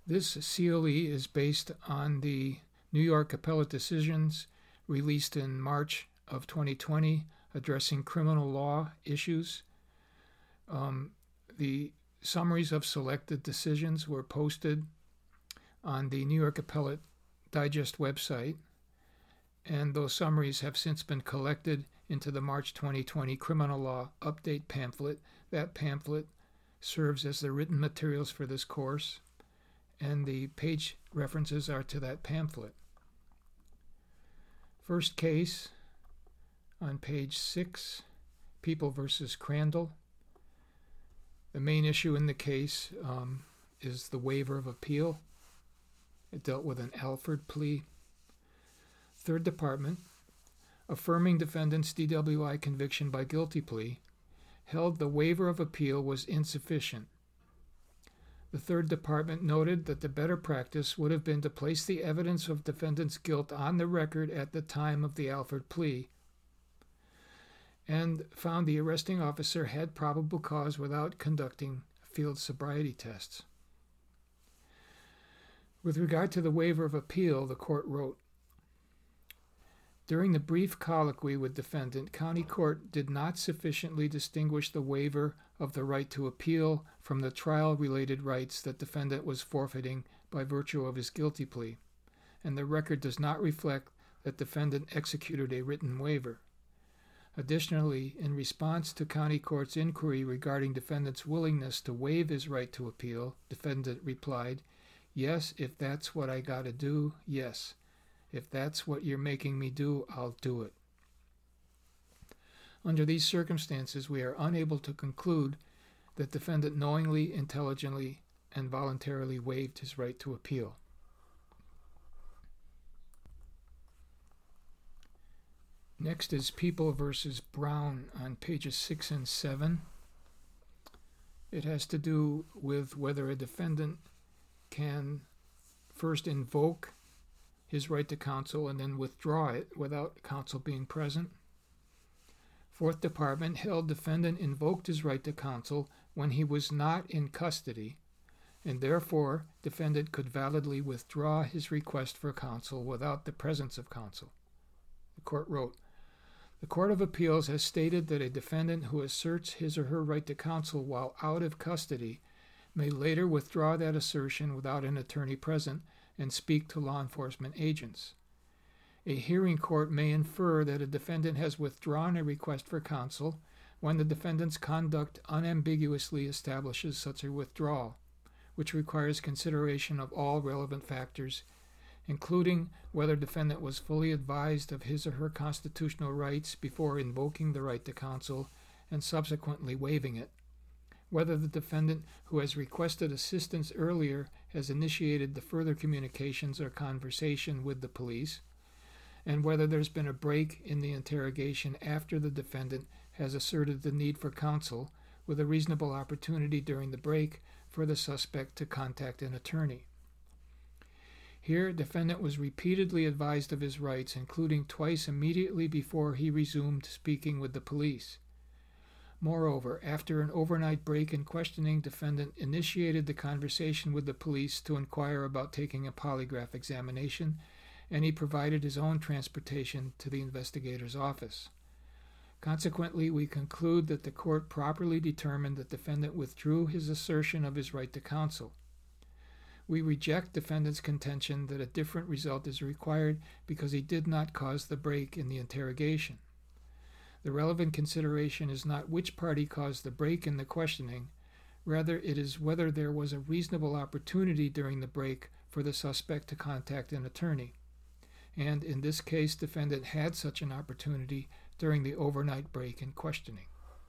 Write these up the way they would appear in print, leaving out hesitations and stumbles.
This CLE is based on the New York appellate decisions released in March of 2020 addressing criminal law issues. The summaries of selected decisions were posted on the New York Appellate Digest website, and those summaries have since been collected into the March 2020 Criminal Law Update pamphlet. That pamphlet serves as the written materials for this course, and the page references are to that pamphlet. First case on page 6, People versus Crandall. The main issue in the case is the waiver of appeal. It dealt with an Alford plea. Third Department, affirming defendant's DWI conviction by guilty plea, held the waiver of appeal was insufficient. The Third Department noted that the better practice would have been to place the evidence of defendant's guilt on the record at the time of the Alford plea, and found the arresting officer had probable cause without conducting field sobriety tests. With regard to the waiver of appeal, the court wrote, during the brief colloquy with defendant, county court did not sufficiently distinguish the waiver of the right to appeal from the trial-related rights that defendant was forfeiting by virtue of his guilty plea, and the record does not reflect that defendant executed a written waiver. Additionally, in response to county court's inquiry regarding defendant's willingness to waive his right to appeal, defendant replied, "Yes, if that's what I gotta do, yes. If that's what you're making me do, I'll do it." Under these circumstances, we are unable to conclude that defendant knowingly, intelligently, and voluntarily waived his right to appeal. Next is People versus Brown on pages 6 and 7. It has to do with whether a defendant can first invoke his right to counsel and then withdraw it without counsel being present. Fourth Department held defendant invoked his right to counsel when he was not in custody, and therefore defendant could validly withdraw his request for counsel without the presence of counsel. The court wrote, the Court of Appeals has stated that a defendant who asserts his or her right to counsel while out of custody may later withdraw that assertion without an attorney present and speak to law enforcement agents. A hearing court may infer that a defendant has withdrawn a request for counsel when the defendant's conduct unambiguously establishes such a withdrawal, which requires consideration of all relevant factors, including whether defendant was fully advised of his or her constitutional rights before invoking the right to counsel and subsequently waiving it, whether the defendant who has requested assistance earlier has initiated the further communications or conversation with the police, and whether there's been a break in the interrogation after the defendant has asserted the need for counsel with a reasonable opportunity during the break for the suspect to contact an attorney. Here, defendant was repeatedly advised of his rights, including twice immediately before he resumed speaking with the police. Moreover, after an overnight break in questioning, defendant initiated the conversation with the police to inquire about taking a polygraph examination, and he provided his own transportation to the investigator's office. Consequently, we conclude that the court properly determined that defendant withdrew his assertion of his right to counsel. We reject defendant's contention that a different result is required because he did not cause the break in the interrogation. The relevant consideration is not which party caused the break in the questioning, rather it is whether there was a reasonable opportunity during the break for the suspect to contact an attorney. And in this case, defendant had such an opportunity during the overnight break in questioning.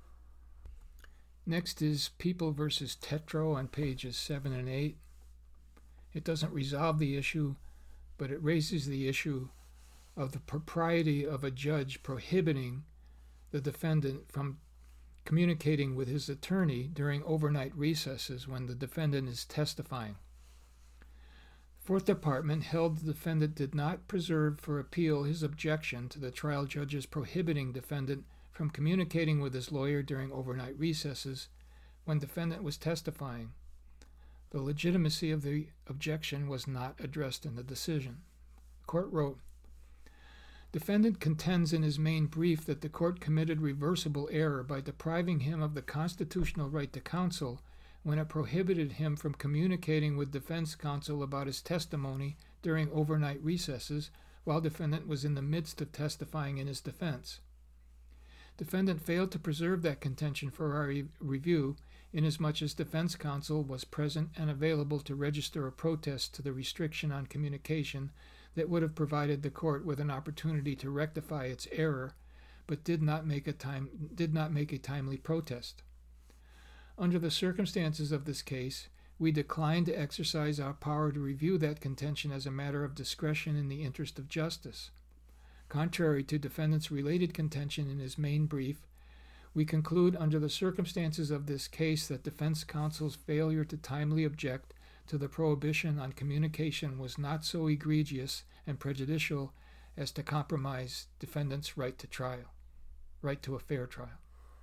Next is People versus Tetro on pages 7 and 8. It doesn't resolve the issue, but it raises the issue of the propriety of a judge prohibiting the defendant from communicating with his attorney during overnight recesses when the defendant is testifying. Fourth Department held the defendant did not preserve for appeal his objection to the trial judge's prohibiting defendant from communicating with his lawyer during overnight recesses when defendant was testifying. The legitimacy of the objection was not addressed in the decision. The court wrote, "Defendant contends in his main brief that the court committed reversible error by depriving him of the constitutional right to counsel when it prohibited him from communicating with defense counsel about his testimony during overnight recesses while defendant was in the midst of testifying in his defense. Defendant failed to preserve that contention for our review inasmuch as defense counsel was present and available to register a protest to the restriction on communication that would have provided the court with an opportunity to rectify its error, but did not make a timely protest. Under the circumstances of this case, we decline to exercise our power to review that contention as a matter of discretion in the interest of justice. Contrary to defendant's related contention in his main brief, we conclude under the circumstances of this case that defense counsel's failure to timely object to the prohibition on communication was not so egregious and prejudicial as to compromise defendant's right to a fair trial."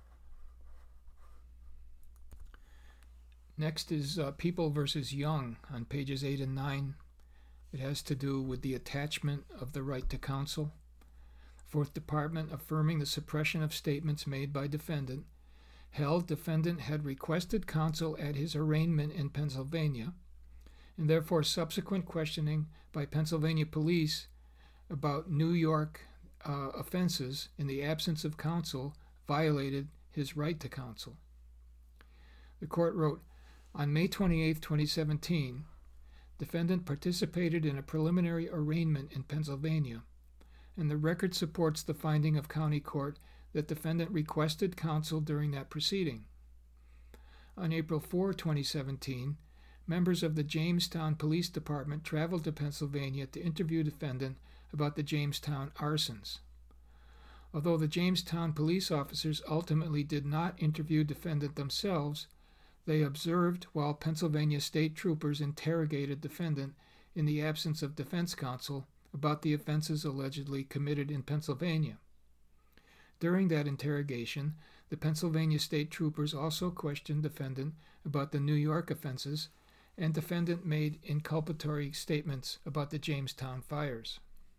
Next is People v. Young on pages 8 and 9. It has to do with the attachment of the right to counsel. Fourth Department, affirming the suppression of statements made by defendant, held defendant had requested counsel at his arraignment in Pennsylvania, and therefore subsequent questioning by Pennsylvania police about New York offenses in the absence of counsel violated his right to counsel. The court wrote, "On May 28, 2017, defendant participated in a preliminary arraignment in Pennsylvania, and the record supports the finding of county court that defendant requested counsel during that proceeding. On April 4, 2017, members of the Jamestown Police Department traveled to Pennsylvania to interview defendant about the Jamestown arsons. Although the Jamestown police officers ultimately did not interview defendant themselves, they observed while Pennsylvania state troopers interrogated defendant in the absence of defense counsel about the offenses allegedly committed in Pennsylvania. During that interrogation, the Pennsylvania state troopers also questioned defendant about the New York offenses, and defendant made inculpatory statements about the Jamestown fires.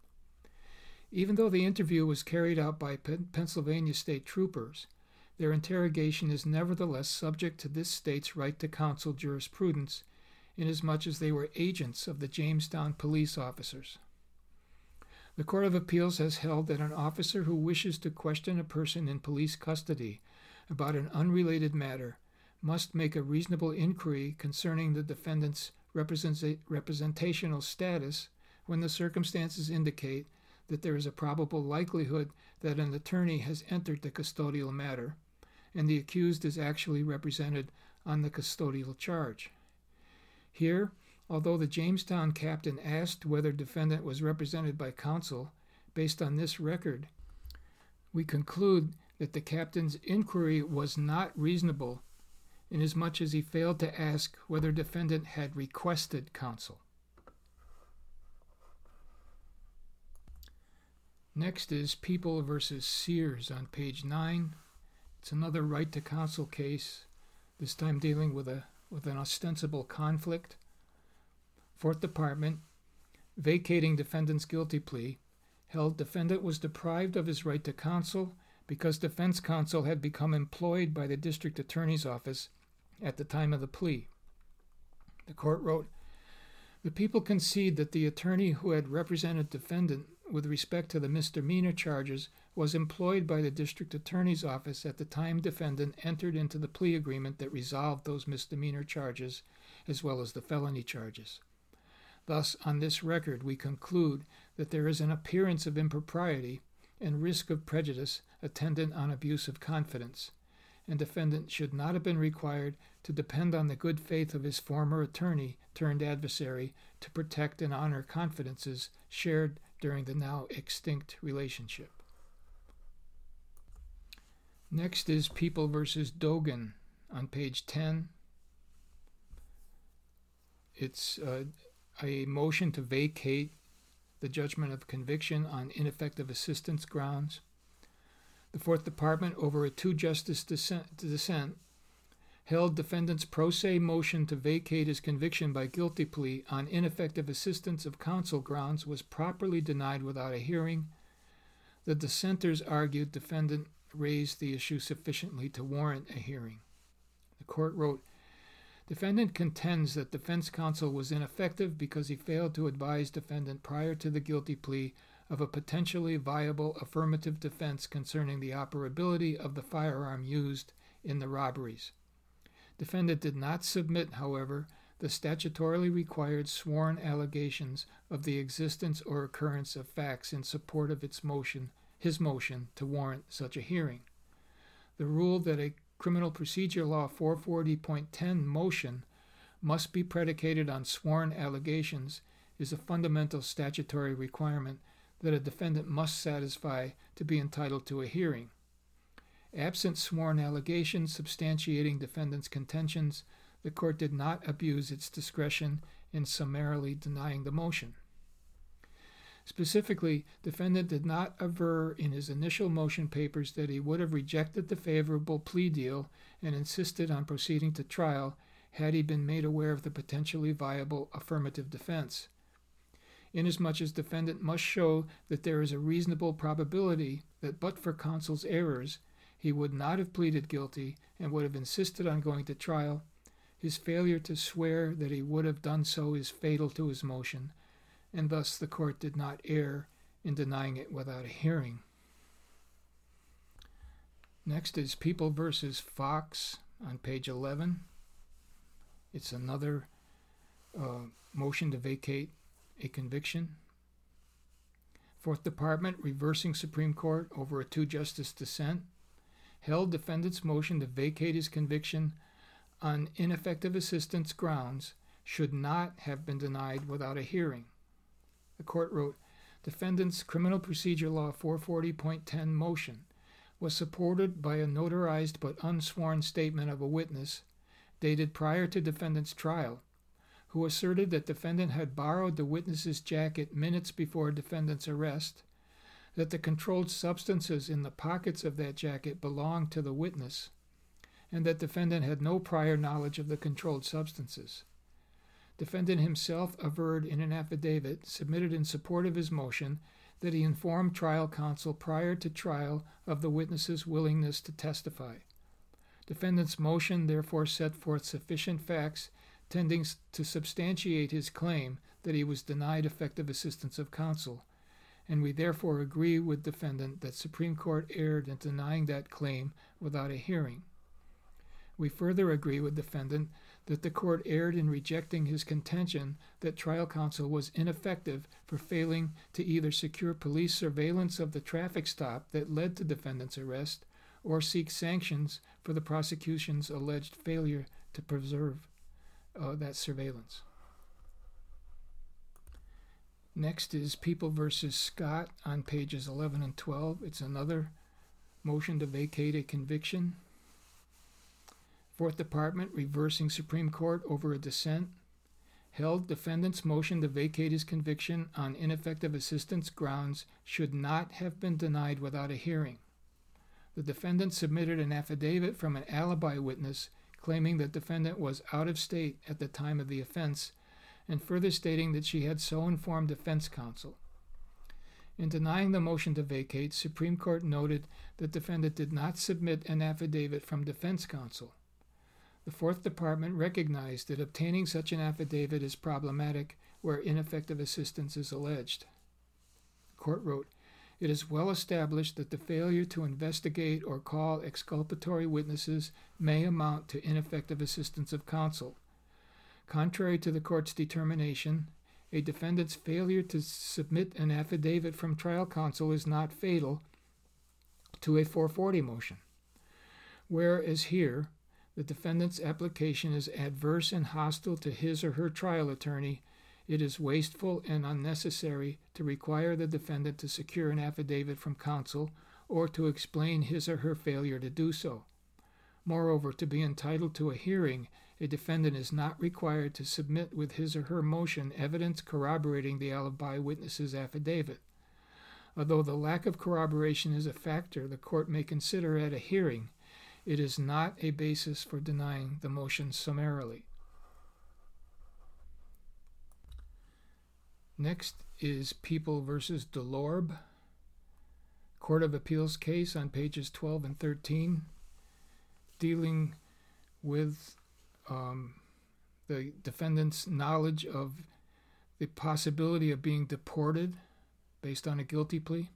Even though the interview was carried out by Pennsylvania state troopers, their interrogation is nevertheless subject to this state's right to counsel jurisprudence, inasmuch as they were agents of the Jamestown police officers. The Court of Appeals has held that an officer who wishes to question a person in police custody about an unrelated matter must make a reasonable inquiry concerning the defendant's representational status when the circumstances indicate that there is a probable likelihood that an attorney has entered the custodial matter and the accused is actually represented on the custodial charge. Here, although the Jamestown captain asked whether defendant was represented by counsel, based on this record, we conclude that the captain's inquiry was not reasonable inasmuch as he failed to ask whether defendant had requested counsel. Next is People v. Sears on page 9. It's another right to counsel case, this time dealing with an ostensible conflict. Fourth Department, vacating defendant's guilty plea, held defendant was deprived of his right to counsel because defense counsel had become employed by the district attorney's office at the time of the plea. The court wrote, "The people concede that the attorney who had represented defendant with respect to the misdemeanor charges was employed by the district attorney's office at the time defendant entered into the plea agreement that resolved those misdemeanor charges as well as the felony charges. Thus, on this record, we conclude that there is an appearance of impropriety and risk of prejudice attendant on abuse of confidence, and defendant should not have been required to depend on the good faith of his former attorney turned adversary to protect and honor confidences shared during the now extinct relationship." Next is People v. Dogan on page 10. It's a motion to vacate the judgment of conviction on ineffective assistance grounds. The Fourth Department, over a two-justice dissent, held defendant's pro se motion to vacate his conviction by guilty plea on ineffective assistance of counsel grounds was properly denied without a hearing. The dissenters argued defendant raised the issue sufficiently to warrant a hearing. The court wrote, defendant contends that defense counsel was ineffective because he failed to advise defendant prior to the guilty plea of a potentially viable affirmative defense concerning the operability of the firearm used in the robberies. Defendant did not submit, however, the statutorily required sworn allegations of the existence or occurrence of facts in support of his motion to warrant such a hearing. The rule that a Criminal Procedure Law 440.10 motion must be predicated on sworn allegations is a fundamental statutory requirement that a defendant must satisfy to be entitled to a hearing. Absent sworn allegations substantiating defendant's contentions, the court did not abuse its discretion in summarily denying the motion. Specifically, defendant did not aver in his initial motion papers that he would have rejected the favorable plea deal and insisted on proceeding to trial had he been made aware of the potentially viable affirmative defense. Inasmuch as defendant must show that there is a reasonable probability that but for counsel's errors, he would not have pleaded guilty and would have insisted on going to trial, his failure to swear that he would have done so is fatal to his motion, and thus the court did not err in denying it without a hearing. Next is People v. Fox on page 11. It's another motion to vacate a conviction. Fourth Department reversing Supreme Court over a two-justice dissent held defendant's motion to vacate his conviction on ineffective assistance grounds should not have been denied without a hearing. The court wrote, defendant's Criminal Procedure Law 440.10 motion was supported by a notarized but unsworn statement of a witness dated prior to defendant's trial, who asserted that defendant had borrowed the witness's jacket minutes before defendant's arrest, that the controlled substances in the pockets of that jacket belonged to the witness, and that defendant had no prior knowledge of the controlled substances. Defendant himself averred in an affidavit submitted in support of his motion that he informed trial counsel prior to trial of the witness's willingness to testify. Defendant's motion therefore set forth sufficient facts tending to substantiate his claim that he was denied effective assistance of counsel, and we therefore agree with defendant that Supreme Court erred in denying that claim without a hearing. We further agree with defendant that the court erred in rejecting his contention that trial counsel was ineffective for failing to either secure police surveillance of the traffic stop that led to defendant's arrest or seek sanctions for the prosecution's alleged failure to preserve that surveillance. Next is People v. Scott on pages 11 and 12. It's another motion to vacate a conviction. Fourth Department reversing Supreme Court over a dissent held defendant's motion to vacate his conviction on ineffective assistance grounds should not have been denied without a hearing. The defendant submitted an affidavit from an alibi witness claiming that defendant was out of state at the time of the offense, and further stating that she had so informed defense counsel. In denying the motion to vacate, Supreme Court noted that defendant did not submit an affidavit from defense counsel. The Fourth Department recognized that obtaining such an affidavit is problematic where ineffective assistance is alleged. The court wrote, it is well established that the failure to investigate or call exculpatory witnesses may amount to ineffective assistance of counsel. Contrary to the court's determination, a defendant's failure to submit an affidavit from trial counsel is not fatal to a 440 motion. Whereas here, the defendant's application is adverse and hostile to his or her trial attorney, it is wasteful and unnecessary to require the defendant to secure an affidavit from counsel or to explain his or her failure to do so. Moreover, to be entitled to a hearing, a defendant is not required to submit with his or her motion evidence corroborating the alibi witness's affidavit. Although the lack of corroboration is a factor the court may consider at a hearing, it is not a basis for denying the motion summarily. Next is People versus DeLorbe, Court of Appeals case on pages 12 and 13, dealing with the defendant's knowledge of the possibility of being deported based on a guilty plea.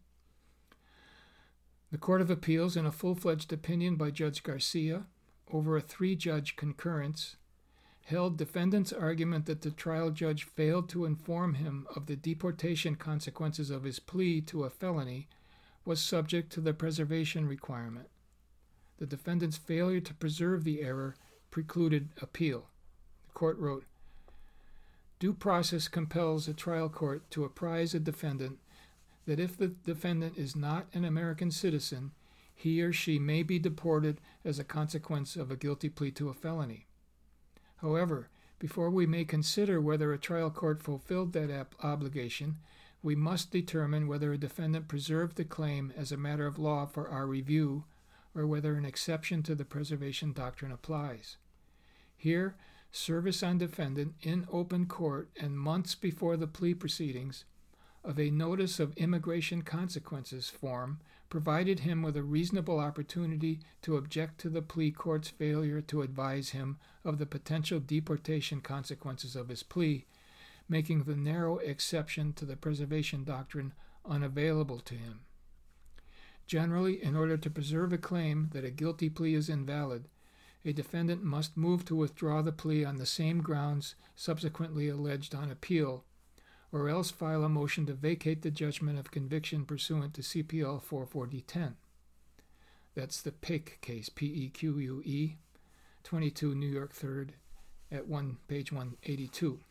The Court of Appeals, in a full-fledged opinion by Judge Garcia over a 3-judge concurrence, held defendant's argument that the trial judge failed to inform him of the deportation consequences of his plea to a felony was subject to the preservation requirement. The defendant's failure to preserve the error precluded appeal. The court wrote, "Due process compels a trial court to apprise a defendant that if the defendant is not an American citizen, he or she may be deported as a consequence of a guilty plea to a felony. However, before we may consider whether a trial court fulfilled that obligation, we must determine whether a defendant preserved the claim as a matter of law for our review, or whether an exception to the preservation doctrine applies. Here, service on defendant in open court and months before the plea proceedings of a notice of immigration consequences form provided him with a reasonable opportunity to object to the plea court's failure to advise him of the potential deportation consequences of his plea, making the narrow exception to the preservation doctrine unavailable to him. Generally, in order to preserve a claim that a guilty plea is invalid, a defendant must move to withdraw the plea on the same grounds subsequently alleged on appeal, or else file a motion to vacate the judgment of conviction pursuant to CPL 44010. That's the Peque case, P-E-Q-U-E, 22 New York 3rd at page 182.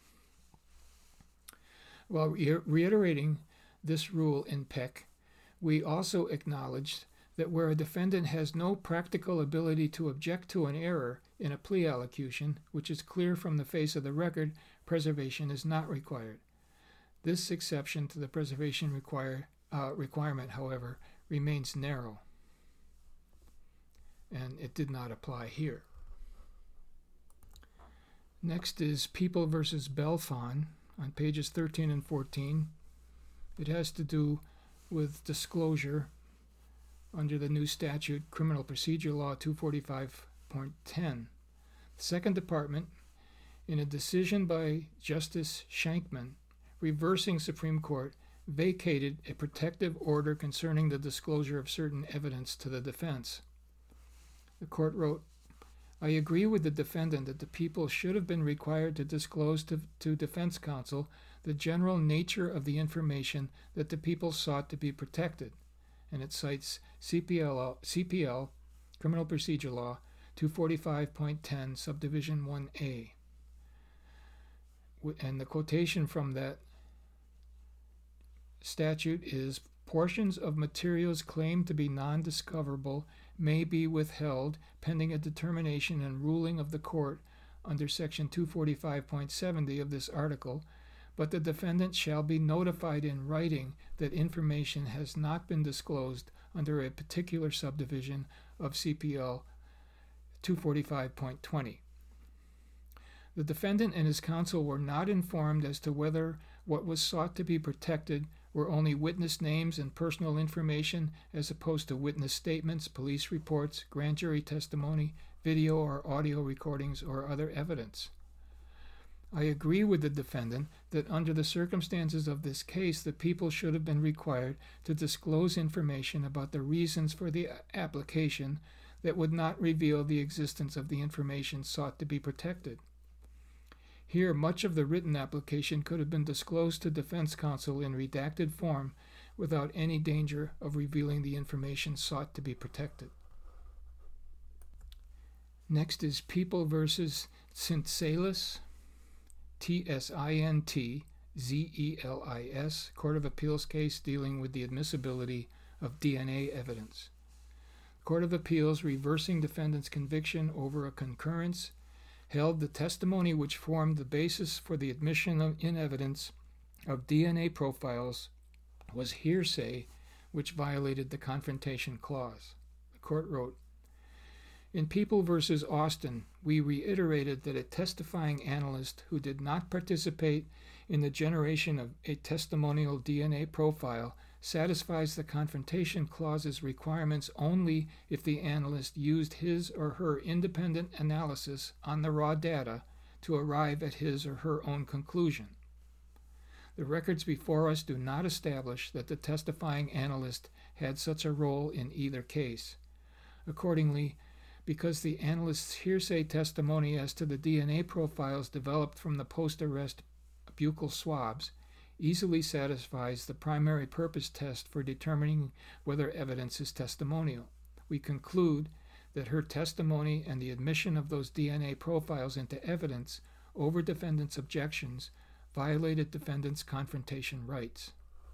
While reiterating this rule in Peque, we also acknowledged that where a defendant has no practical ability to object to an error in a plea allocution, which is clear from the face of the record, preservation is not required. This exception to the preservation requirement, however, remains narrow, and it did not apply here. Next is People versus Belfon on pages 13 and 14. It has to do with disclosure under the new statute, Criminal Procedure Law 245.10. The Second Department, in a decision by Justice Shankman, reversing Supreme Court, vacated a protective order concerning the disclosure of certain evidence to the defense. The court wrote, "I agree with the defendant that the people should have been required to disclose to defense counsel the general nature of the information that the people sought to be protected," and it cites CPL, Criminal Procedure Law 245.10, Subdivision 1A. And the quotation from that statute is, "Portions of materials claimed to be non-discoverable may be withheld pending a determination and ruling of the court under Section 245.70 of this article, but the defendant shall be notified in writing that information has not been disclosed under a particular subdivision of CPL 245.20. The defendant and his counsel were not informed as to whether what was sought to be protected were only witness names and personal information as opposed to witness statements, police reports, grand jury testimony, video or audio recordings, or other evidence. I agree with the defendant that under the circumstances of this case, the people should have been required to disclose information about the reasons for the application that would not reveal the existence of the information sought to be protected. Here, much of the written application could have been disclosed to defense counsel in redacted form without any danger of revealing the information sought to be protected. Next is People versus Tsintzelis, T-S-I-N-T-Z-E-L-I-S, Court of Appeals case dealing with the admissibility of DNA evidence. Court of Appeals, reversing defendant's conviction over a concurrence, held the testimony which formed the basis for the admission in evidence of DNA profiles was hearsay, which violated the Confrontation Clause. The court wrote, In People v. Austin, we reiterated that a testifying analyst who did not participate in the generation of a testimonial DNA profile satisfies the Confrontation Clause's requirements only if the analyst used his or her independent analysis on the raw data to arrive at his or her own conclusion. The records before us do not establish that the testifying analyst had such a role in either case. Accordingly, because the analyst's hearsay testimony as to the DNA profiles developed from the post-arrest buccal swabs easily satisfies the primary purpose test for determining whether evidence is testimonial, we conclude that her testimony and the admission of those DNA profiles into evidence over defendant's objections violated defendant's confrontation rights.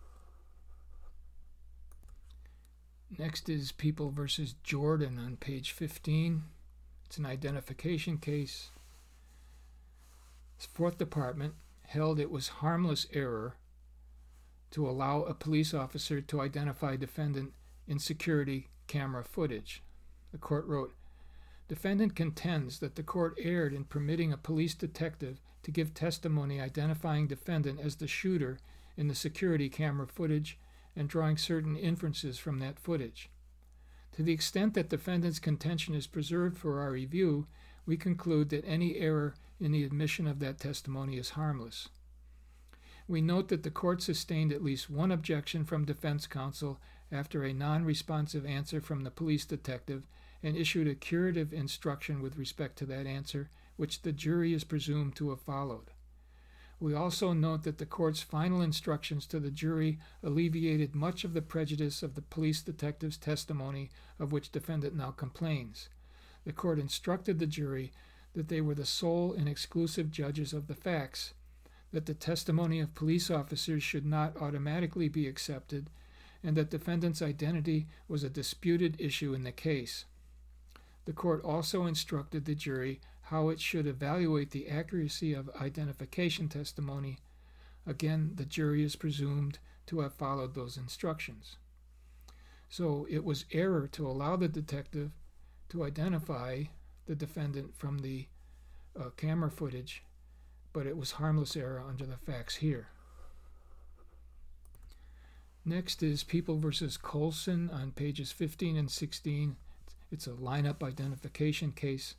Next is People v. Jordan on page 15. It's an identification case. The Fourth Department held it was harmless error to allow a police officer to identify defendant in security camera footage. The court wrote, "Defendant contends that the court erred in permitting a police detective to give testimony identifying defendant as the shooter in the security camera footage and drawing certain inferences from that footage. To the extent that defendant's contention is preserved for our review, we conclude that any error in the admission of that testimony is harmless. We note that the court sustained at least one objection from defense counsel after a non-responsive answer from the police detective and issued a curative instruction with respect to that answer, which the jury is presumed to have followed. We also note that the court's final instructions to the jury alleviated much of the prejudice of the police detective's testimony of which defendant now complains. The court instructed the jury that they were the sole and exclusive judges of the facts, that the testimony of police officers should not automatically be accepted, and that defendant's identity was a disputed issue in the case. The court also instructed the jury how it should evaluate the accuracy of identification testimony. Again, the jury is presumed to have followed those instructions. So it was error to allow the detective to identify the defendant from the camera footage, but it was harmless error under the facts here. Next is People v. Colson on pages 15 and 16. It's a lineup identification case.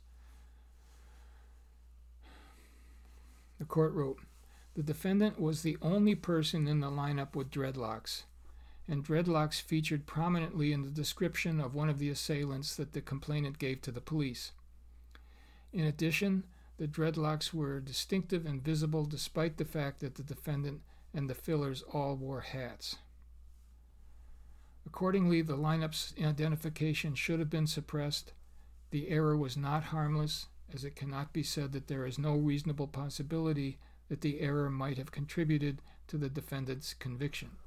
The court wrote, "The defendant was the only person in the lineup with dreadlocks, and dreadlocks featured prominently in the description of one of the assailants that the complainant gave to the police. In addition, the dreadlocks were distinctive and visible despite the fact that the defendant and the fillers all wore hats. Accordingly, the lineup's identification should have been suppressed. The error was not harmless, as it cannot be said that there is no reasonable possibility that the error might have contributed to the defendant's conviction."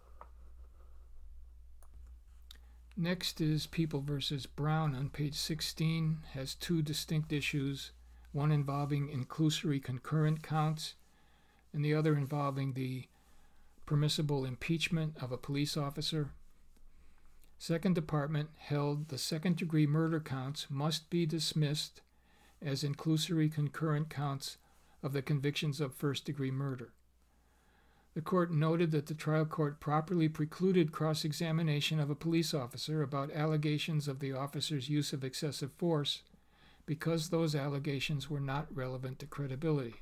Next is People v. Brown on page 16, has two distinct issues, one involving inclusory concurrent counts and the other involving the permissible impeachment of a police officer. Second Department held the second-degree murder counts must be dismissed as inclusory concurrent counts of the convictions of first-degree murder. The court noted that the trial court properly precluded cross-examination of a police officer about allegations of the officer's use of excessive force because those allegations were not relevant to credibility.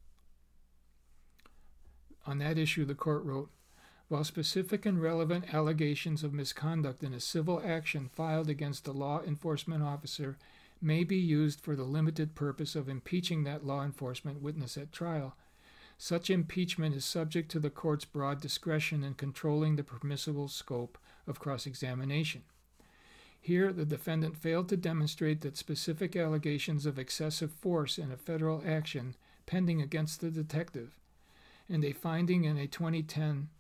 On that issue, the court wrote, "While specific and relevant allegations of misconduct in a civil action filed against a law enforcement officer may be used for the limited purpose of impeaching that law enforcement witness at trial, such impeachment is subject to the court's broad discretion in controlling the permissible scope of cross-examination. Here, the defendant failed to demonstrate that specific allegations of excessive force in a federal action pending against the detective, and a finding in 2010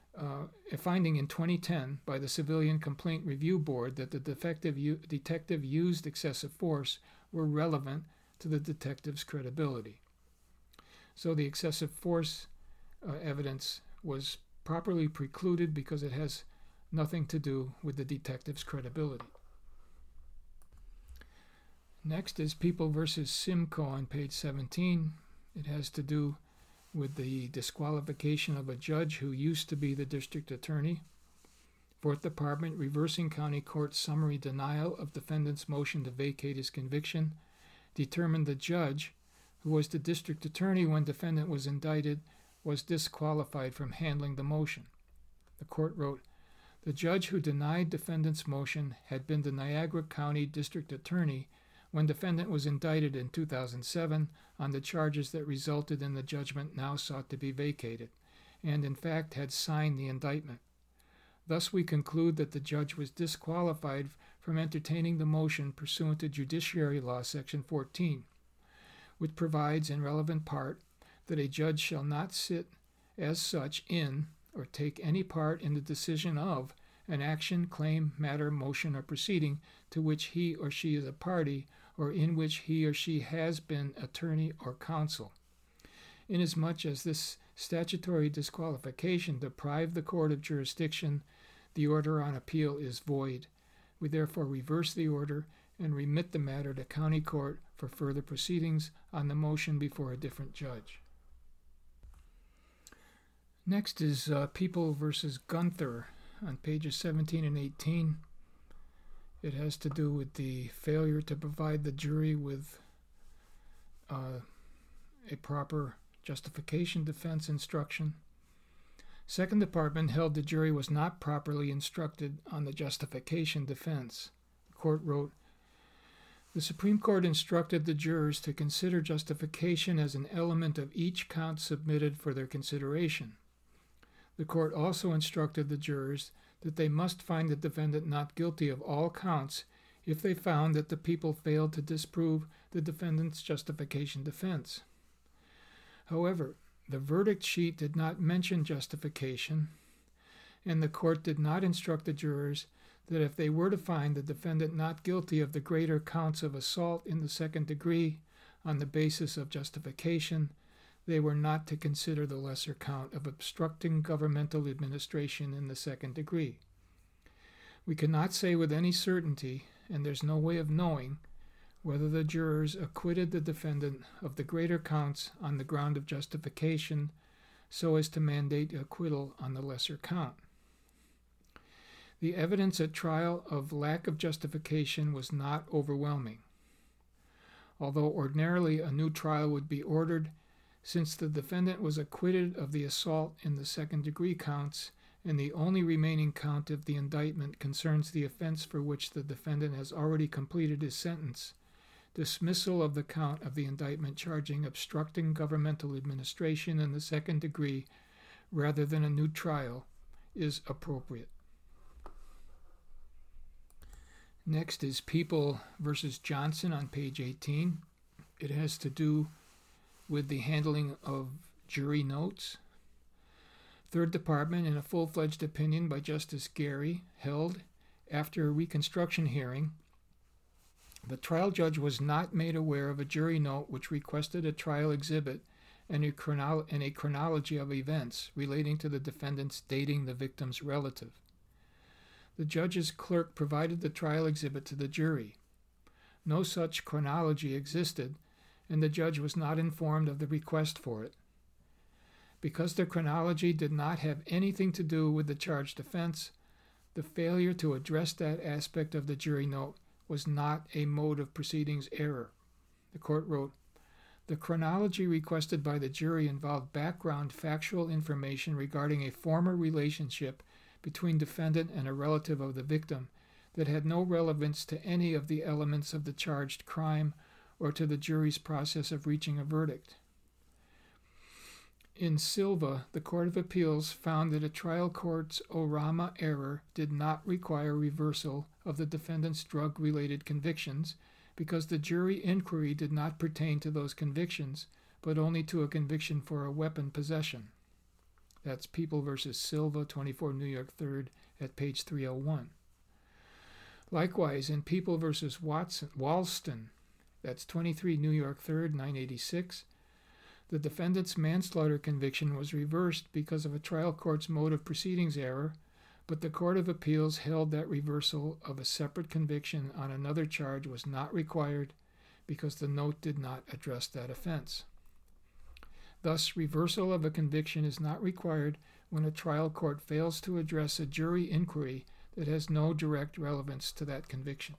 by the Civilian Complaint Review Board that the detective used excessive force were relevant to the detective's credibility." So the excessive force evidence was properly precluded because it has nothing to do with the detective's credibility. Next is People versus Simcoe on page 17. It has to do with the disqualification of a judge who used to be the district attorney. Fourth Department reversing county court's summary denial of defendant's motion to vacate his conviction determined the judge, who was the district attorney when defendant was indicted, was disqualified from handling the motion. The court wrote, "The judge who denied defendant's motion had been the Niagara County District Attorney when defendant was indicted in 2007 on the charges that resulted in the judgment now sought to be vacated, and in fact had signed the indictment. Thus we conclude that the judge was disqualified from entertaining the motion pursuant to Judiciary Law Section 14, which provides in relevant part that a judge shall not sit as such in or take any part in the decision of an action, claim, matter, motion, or proceeding to which he or she is a party or in which he or she has been attorney or counsel. Inasmuch as this statutory disqualification deprived the court of jurisdiction, the order on appeal is void. We therefore reverse the order and remit the matter to county court for further proceedings on the motion before a different judge." Next is People versus Gunther on pages 17 and 18. It has to do with the failure to provide the jury with a proper justification defense instruction. Second Department held the jury was not properly instructed on the justification defense. The court wrote, "The Supreme Court instructed the jurors to consider justification as an element of each count submitted for their consideration. The court also instructed the jurors that they must find the defendant not guilty of all counts if they found that the people failed to disprove the defendant's justification defense. However, the verdict sheet did not mention justification, and the court did not instruct the jurors that if they were to find the defendant not guilty of the greater counts of assault in the second degree on the basis of justification, they were not to consider the lesser count of obstructing governmental administration in the second degree. We cannot say with any certainty, and there's no way of knowing, whether the jurors acquitted the defendant of the greater counts on the ground of justification so as to mandate acquittal on the lesser count. The evidence at trial of lack of justification was not overwhelming. Although ordinarily a new trial would be ordered, since the defendant was acquitted of the assault in the second-degree counts, and the only remaining count of the indictment concerns the offense for which the defendant has already completed his sentence, dismissal of the count of the indictment charging obstructing governmental administration in the second degree rather than a new trial is appropriate. Next is People versus Johnson on page 18. It has to do with the handling of jury notes. Third Department, in a full-fledged opinion by Justice Gary, held, after a reconstruction hearing, the trial judge was not made aware of a jury note which requested a trial exhibit and a chronology of events relating to the defendants dating the victim's relative. The judge's clerk provided the trial exhibit to the jury. No such chronology existed, and the judge was not informed of the request for it. Because the chronology did not have anything to do with the charged offense, the failure to address that aspect of the jury note was not a mode of proceedings error. The court wrote, "The chronology requested by the jury involved background factual information regarding a former relationship between defendant and a relative of the victim that had no relevance to any of the elements of the charged crime or to the jury's process of reaching a verdict." In Silva, the Court of Appeals found that a trial court's ORAMA error did not require reversal of the defendant's drug-related convictions because the jury inquiry did not pertain to those convictions, but only to a conviction for a weapon possession. That's People versus Silva, 24 New York 3rd at page 301. Likewise, in People versus Walston, that's 23 New York 3rd, 986, the defendant's manslaughter conviction was reversed because of a trial court's mode of proceedings error, but the Court of Appeals held that reversal of a separate conviction on another charge was not required because the note did not address that offense. Thus, reversal of a conviction is not required when a trial court fails to address a jury inquiry that has no direct relevance to that conviction.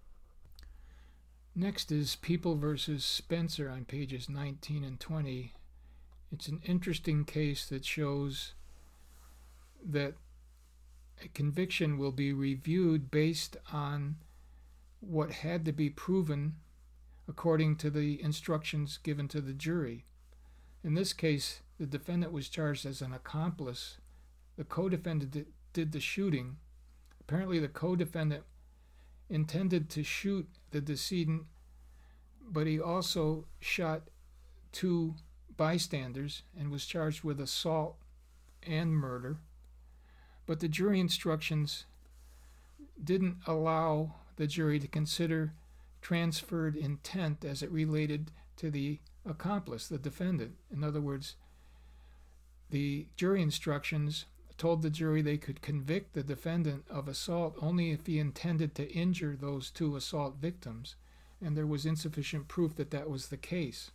Next is People v. Spencer on pages 19 and 20. It's an interesting case that shows that a conviction will be reviewed based on what had to be proven according to the instructions given to the jury. In this case, the defendant was charged as an accomplice. The co-defendant did the shooting. Apparently, the co-defendant intended to shoot the decedent, but he also shot 2 bystanders and was charged with assault and murder. But the jury instructions didn't allow the jury to consider transferred intent as it related to the accomplice, the defendant. In other words, the jury instructions told the jury they could convict the defendant of assault only if he intended to injure those 2 assault victims, and there was insufficient proof that that was the case.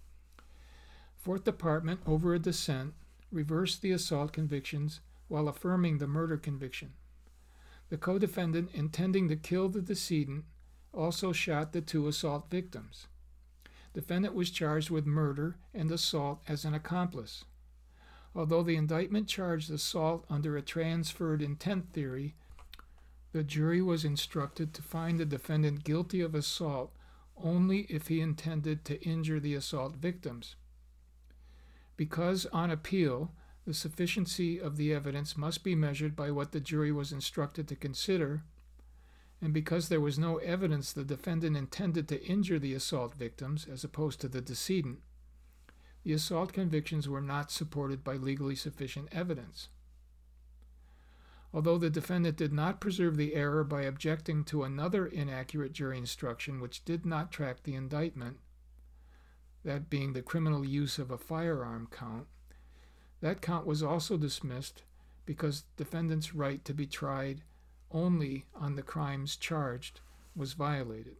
Fourth Department, over a dissent, reversed the assault convictions while affirming the murder conviction. The co-defendant, intending to kill the decedent, also shot the 2 assault victims. Defendant was charged with murder and assault as an accomplice. Although the indictment charged assault under a transferred intent theory, the jury was instructed to find the defendant guilty of assault only if he intended to injure the assault victims. Because on appeal, the sufficiency of the evidence must be measured by what the jury was instructed to consider, and because there was no evidence the defendant intended to injure the assault victims as opposed to the decedent, the assault convictions were not supported by legally sufficient evidence. Although the defendant did not preserve the error by objecting to another inaccurate jury instruction which did not track the indictment, that being the criminal use of a firearm count, that count was also dismissed because defendant's right to be tried only on the crimes charged was violated.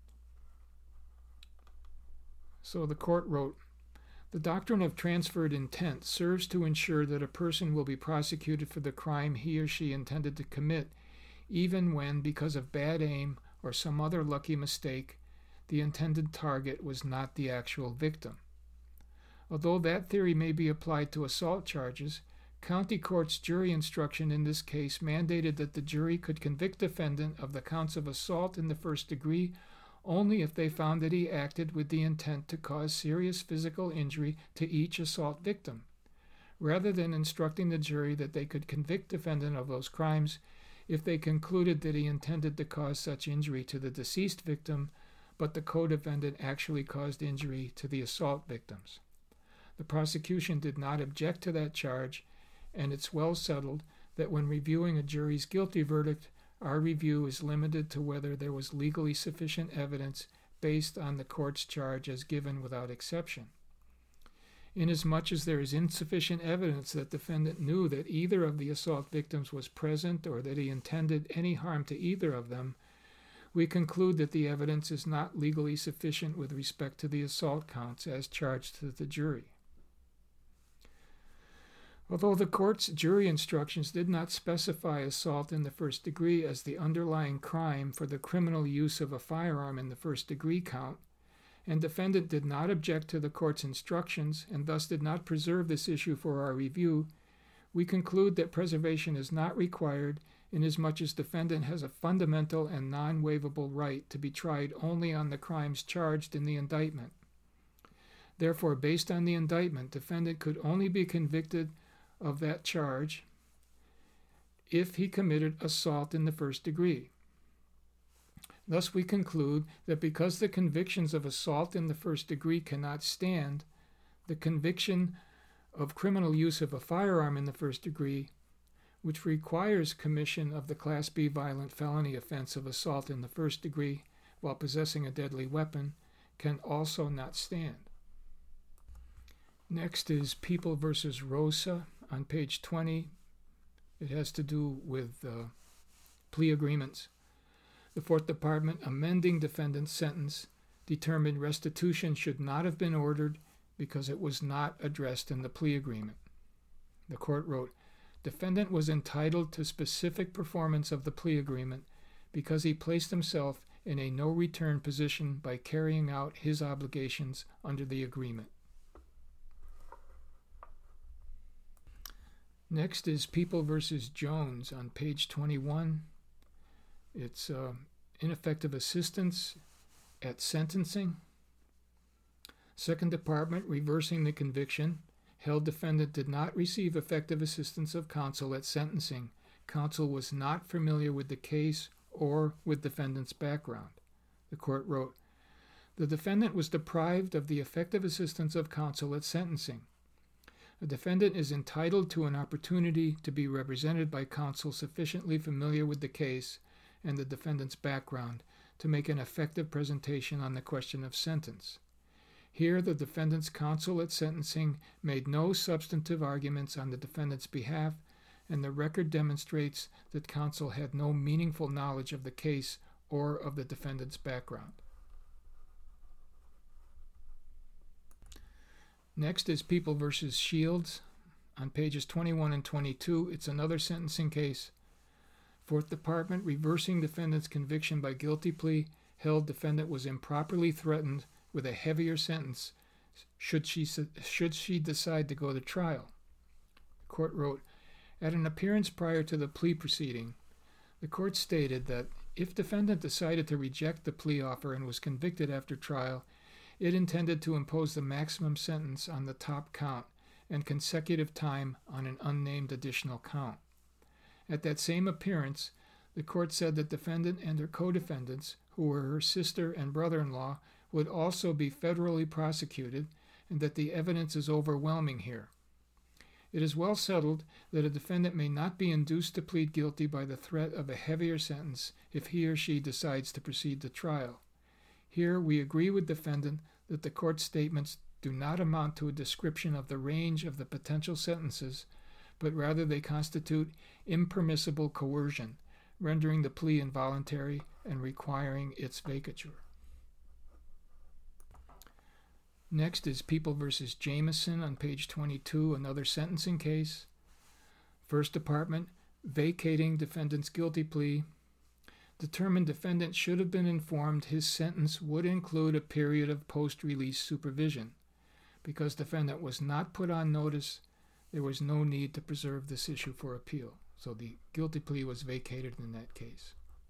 So the court wrote, "The doctrine of transferred intent serves to ensure that a person will be prosecuted for the crime he or she intended to commit, even when, because of bad aim or some other lucky mistake, the intended target was not the actual victim. Although that theory may be applied to assault charges, county court's jury instruction in this case mandated that the jury could convict defendant of the counts of assault in the first degree only if they found that he acted with the intent to cause serious physical injury to each assault victim, rather than instructing the jury that they could convict defendant of those crimes if they concluded that he intended to cause such injury to the deceased victim, but the co-defendant actually caused injury to the assault victims. The prosecution did not object to that charge, and it's well settled that when reviewing a jury's guilty verdict, our review is limited to whether there was legally sufficient evidence based on the court's charge as given without exception. Inasmuch as there is insufficient evidence that defendant knew that either of the assault victims was present or that he intended any harm to either of them, we conclude that the evidence is not legally sufficient with respect to the assault counts as charged to the jury. Although the court's jury instructions did not specify assault in the first degree as the underlying crime for the criminal use of a firearm in the first degree count, and defendant did not object to the court's instructions and thus did not preserve this issue for our review, we conclude that preservation is not required inasmuch as defendant has a fundamental and non-waivable right to be tried only on the crimes charged in the indictment. Therefore, based on the indictment, defendant could only be convicted of that charge if he committed assault in the first degree. Thus we conclude that because the convictions of assault in the first degree cannot stand, the conviction of criminal use of a firearm in the first degree, which requires commission of the Class B violent felony offense of assault in the first degree while possessing a deadly weapon, can also not stand. Next is People v. Rosa on page 20. It has to do with plea agreements. The Fourth Department amending defendant's sentence determined restitution should not have been ordered because it was not addressed in the plea agreement. The court wrote, "Defendant was entitled to specific performance of the plea agreement because he placed himself in a no-return position by carrying out his obligations under the agreement." Next is People v. Jones on page 21. It's ineffective assistance at sentencing. Second Department, reversing the conviction, held defendant did not receive effective assistance of counsel at sentencing. Counsel was not familiar with the case or with defendant's background. The court wrote, "The defendant was deprived of the effective assistance of counsel at sentencing. A defendant is entitled to an opportunity to be represented by counsel sufficiently familiar with the case and the defendant's background to make an effective presentation on the question of sentence. Here, the defendant's counsel at sentencing made no substantive arguments on the defendant's behalf, and the record demonstrates that counsel had no meaningful knowledge of the case or of the defendant's background." Next is People v. Shields on pages 21 and 22. It's another sentencing case. Fourth Department, reversing defendant's conviction by guilty plea, held defendant was improperly threatened with a heavier sentence should she decide to go to trial. The court wrote, "At an appearance prior to the plea proceeding, the court stated that if defendant decided to reject the plea offer and was convicted after trial, it intended to impose the maximum sentence on the top count and consecutive time on an unnamed additional count. At that same appearance, the court said that defendant and her co-defendants, who were her sister and brother-in-law, would also be federally prosecuted, and that the evidence is overwhelming here. It is well settled that a defendant may not be induced to plead guilty by the threat of a heavier sentence if he or she decides to proceed to trial. Here we agree with defendant that the court's statements do not amount to a description of the range of the potential sentences, but rather they constitute impermissible coercion, rendering the plea involuntary and requiring its vacature." Next is People v. Jameson on page 22, another sentencing case. First Department, vacating defendant's guilty plea, determined defendant should have been informed his sentence would include a period of post-release supervision. Because defendant was not put on notice, there was no need to preserve this issue for appeal. So the guilty plea was vacated in that case.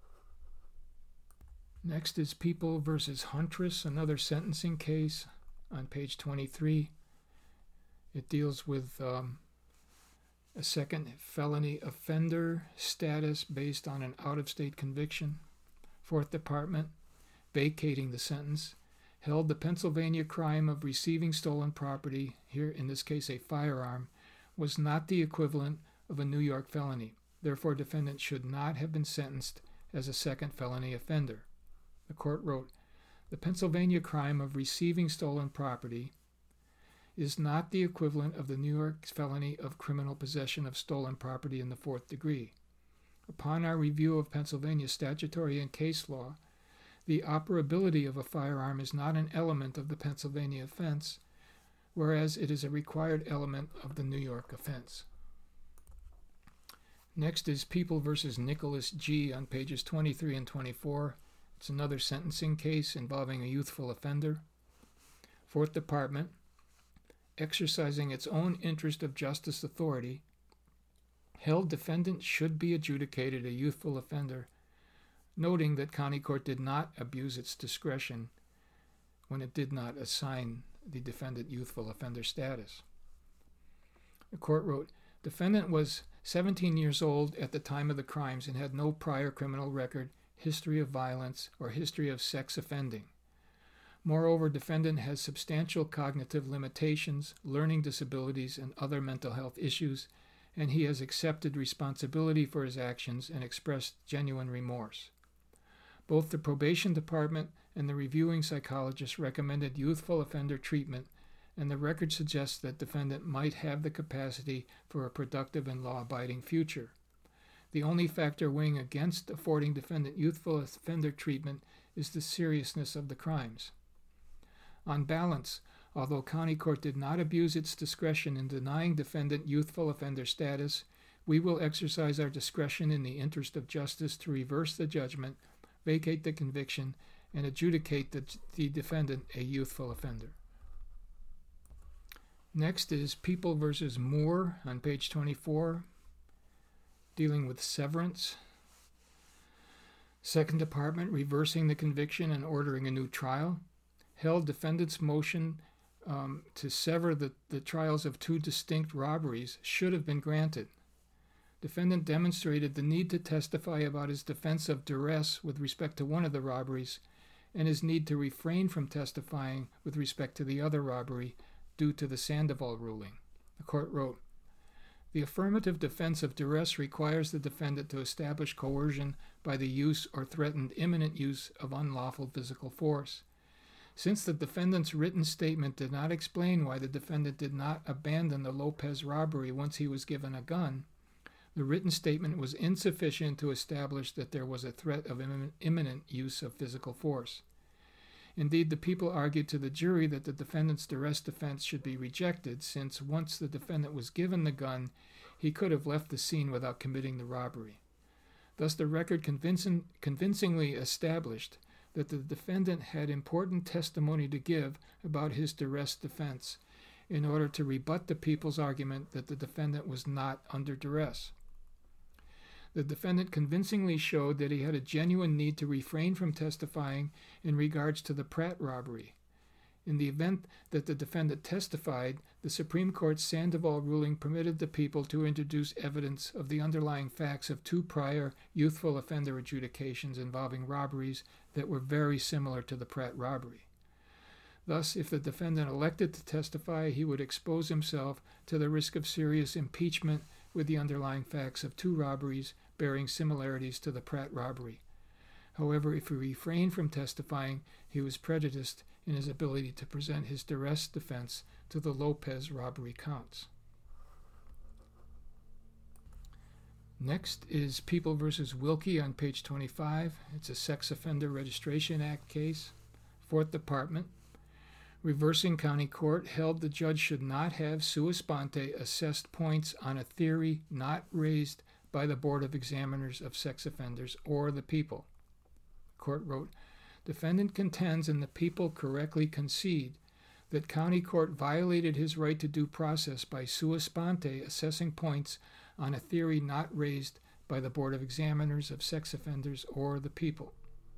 Next is People v. Huntress, another sentencing case on page 23. It deals with a second felony offender status based on an out-of-state conviction. Fourth Department, vacating the sentence, held the Pennsylvania crime of receiving stolen property, here in this case a firearm, was not the equivalent of a New York felony. Therefore, defendant should not have been sentenced as a second felony offender. The court wrote, "The Pennsylvania crime of receiving stolen property is not the equivalent of the New York felony of criminal possession of stolen property in the fourth degree. Upon our review of Pennsylvania statutory and case law, the operability of a firearm is not an element of the Pennsylvania offense, whereas it is a required element of the New York offense." Next is People v. Nicholas G. on pages 23 and 24. It's another sentencing case involving a youthful offender. Fourth Department, exercising its own interest of justice authority, held defendant should be adjudicated a youthful offender, noting that county court did not abuse its discretion when it did not assign the defendant youthful offender status. The court wrote, "Defendant was 17 years old at the time of the crimes and had no prior criminal record, history of violence, or history of sex offending. Moreover, defendant has substantial cognitive limitations, learning disabilities, and other mental health issues, and he has accepted responsibility for his actions and expressed genuine remorse. Both the probation department and the reviewing psychologist recommended youthful offender treatment, and the record suggests that defendant might have the capacity for a productive and law-abiding future. The only factor weighing against affording defendant youthful offender treatment is the seriousness of the crimes. On balance, although County Court did not abuse its discretion in denying defendant youthful offender status, we will exercise our discretion in the interest of justice to reverse the judgment, vacate the conviction, and adjudicate the defendant a youthful offender. Next is People v. Moore on page 24, dealing with severance. Second Department reversing the conviction and ordering a new trial. Held defendant's motion to sever the trials of two distinct robberies should have been granted. Defendant demonstrated the need to testify about his defense of duress with respect to one of the robberies and his need to refrain from testifying with respect to the other robbery due to the Sandoval ruling. The court wrote, "The affirmative defense of duress requires the defendant to establish coercion by the use or threatened imminent use of unlawful physical force. Since the defendant's written statement did not explain why the defendant did not abandon the Lopez robbery once he was given a gun, the written statement was insufficient to establish that there was a threat of imminent use of physical force. Indeed, the people argued to the jury that the defendant's duress defense should be rejected, since once the defendant was given the gun, he could have left the scene without committing the robbery. Thus, the record convincingly established that the defendant had important testimony to give about his duress defense in order to rebut the people's argument that the defendant was not under duress. The defendant convincingly showed that he had a genuine need to refrain from testifying in regards to the Pratt robbery. In the event that the defendant testified, the Supreme Court's Sandoval ruling permitted the people to introduce evidence of the underlying facts of two prior youthful offender adjudications involving robberies that were very similar to the Pratt robbery. Thus, if the defendant elected to testify, he would expose himself to the risk of serious impeachment with the underlying facts of two robberies bearing similarities to the Pratt robbery. However, if he refrained from testifying, he was prejudiced in his ability to present his duress defense to the Lopez robbery counts. Next is People v. Wilkie on page 25. It's a Sex Offender Registration Act case. Fourth Department, reversing county court, held the judge should not have sua sponte assessed points on a theory not raised by the Board of Examiners of Sex Offenders or the people. Court wrote, defendant contends and the people correctly concede that county court violated his right to due process by sua sponte assessing points on a theory not raised by the Board of Examiners of Sex Offenders or the people.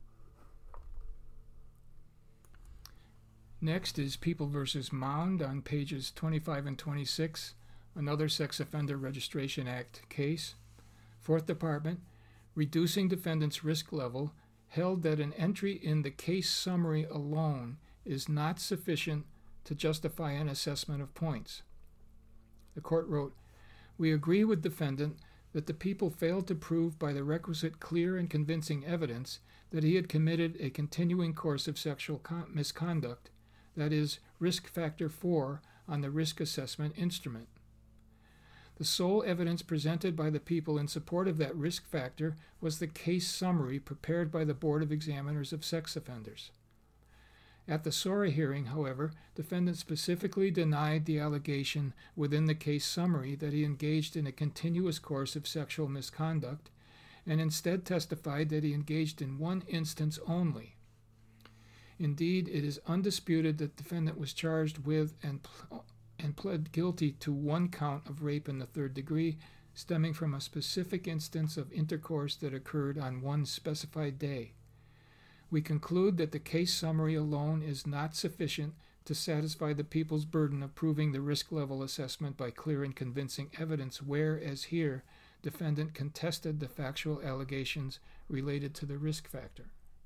Next is People v. Mound on pages 25 and 26, another Sex Offender Registration Act case. Fourth Department, reducing defendant's risk level, held that an entry in the case summary alone is not sufficient to justify an assessment of points. The court wrote, we agree with defendant that the people failed to prove by the requisite clear and convincing evidence that he had committed a continuing course of sexual misconduct, that is, risk factor 4 on the risk assessment instrument. The sole evidence presented by the people in support of that risk factor was the case summary prepared by the Board of Examiners of Sex Offenders. At the SORA hearing, however, defendant specifically denied the allegation within the case summary that he engaged in a continuous course of sexual misconduct, and instead testified that he engaged in one instance only. Indeed, it is undisputed that defendant was charged with and pled guilty to one count of rape in the third degree, stemming from a specific instance of intercourse that occurred on one specified day. We conclude that the case summary alone is not sufficient to satisfy the people's burden of proving the risk level assessment by clear and convincing evidence, where, as here, defendant contested the factual allegations related to the risk factor.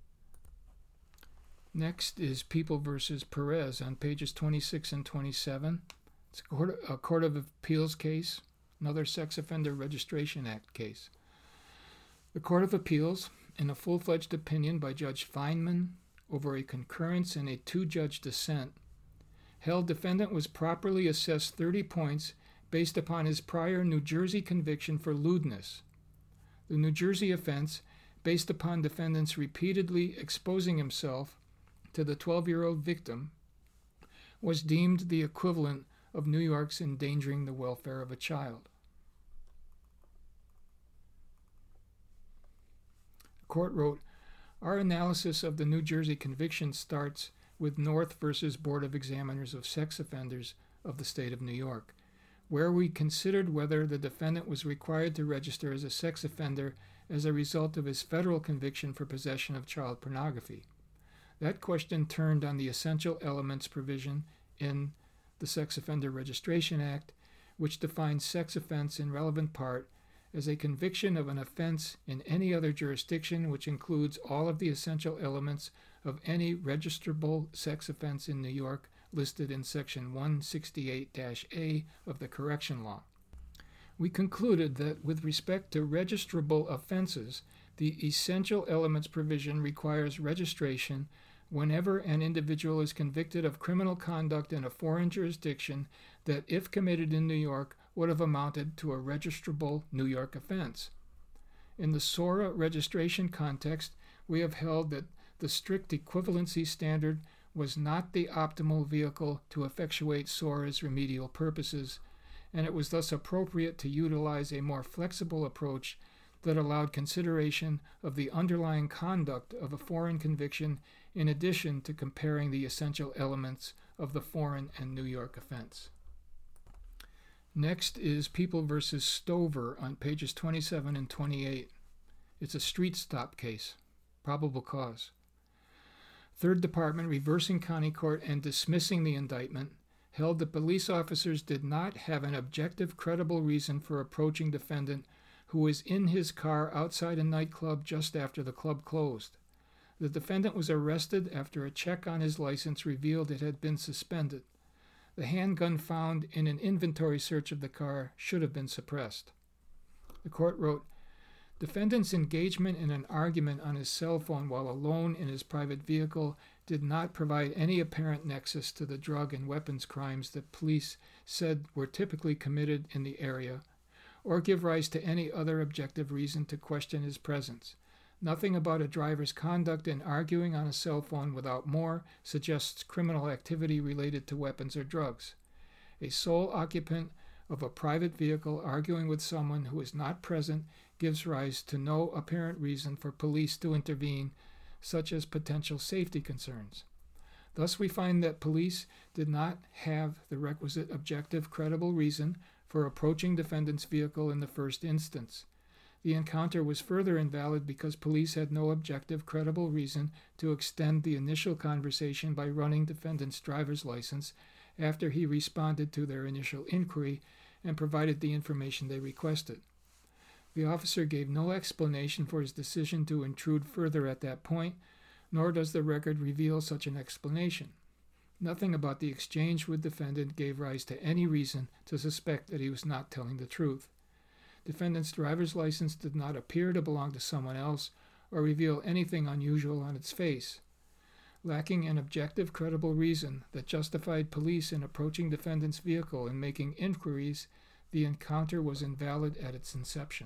Next is People v. Perez on pages 26 and 27. It's a Court of Appeals case, another Sex Offender Registration Act case. The Court of Appeals, in a full-fledged opinion by Judge Feynman over a concurrence in a two-judge dissent, held defendant was properly assessed 30 points based upon his prior New Jersey conviction for lewdness. The New Jersey offense, based upon defendant's repeatedly exposing himself to the 12-year-old victim, was deemed the equivalent of New York's endangering the welfare of a child. The court wrote, "Our analysis of the New Jersey conviction starts with North versus Board of Examiners of Sex Offenders of the State of New York, where we considered whether the defendant was required to register as a sex offender as a result of his federal conviction for possession of child pornography. That question turned on the essential elements provision in the Sex Offender Registration Act, which defines sex offense in relevant part as a conviction of an offense in any other jurisdiction which includes all of the essential elements of any registrable sex offense in New York listed in Section 168-A of the Correction Law. We concluded that with respect to registrable offenses, the essential elements provision requires registration whenever an individual is convicted of criminal conduct in a foreign jurisdiction that, if committed in New York, would have amounted to a registrable New York offense. In the SORA registration context, we have held that the strict equivalency standard was not the optimal vehicle to effectuate SORA's remedial purposes, and it was thus appropriate to utilize a more flexible approach that allowed consideration of the underlying conduct of a foreign conviction in addition to comparing the essential elements of the foreign and New York offense. Next is People v. Stover on pages 27 and 28. It's a street stop case. Probable cause. Third Department reversing county court and dismissing the indictment held that police officers did not have an objective, credible reason for approaching defendant who was in his car outside a nightclub just after the club closed. The defendant was arrested after a check on his license revealed it had been suspended. The handgun found in an inventory search of the car should have been suppressed. The court wrote, "Defendant's engagement in an argument on his cell phone while alone in his private vehicle did not provide any apparent nexus to the drug and weapons crimes that police said were typically committed in the area, or give rise to any other objective reason to question his presence. Nothing about a driver's conduct in arguing on a cell phone without more suggests criminal activity related to weapons or drugs. A sole occupant of a private vehicle arguing with someone who is not present gives rise to no apparent reason for police to intervene, such as potential safety concerns. Thus we find that police did not have the requisite objective, credible reason for approaching defendant's vehicle in the first instance. The encounter was further invalid because police had no objective, credible reason to extend the initial conversation by running defendant's driver's license after he responded to their initial inquiry and provided the information they requested. The officer gave no explanation for his decision to intrude further at that point, nor does the record reveal such an explanation. Nothing about the exchange with defendant gave rise to any reason to suspect that he was not telling the truth. Defendant's driver's license did not appear to belong to someone else or reveal anything unusual on its face. Lacking an objective, credible reason that justified police in approaching defendant's vehicle and making inquiries, the encounter was invalid at its inception."